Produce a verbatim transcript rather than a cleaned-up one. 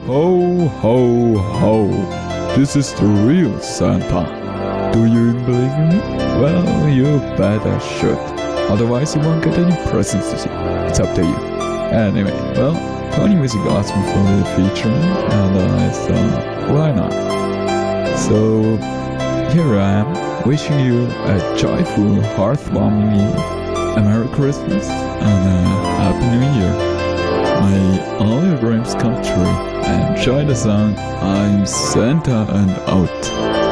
Ho, ho, ho. This is the real Santa. Do you even believe in me? Well, you better should. Otherwise, you won't get any presents this year. It's up to you. Anyway, well, Tony Music asked me for a little feature, and I thought, why not? So, here I am, wishing you a joyful, heartwarming, a Merry Christmas, and a Happy New Year. May all your dreams come true. Enjoy the song I'm Santa and Out.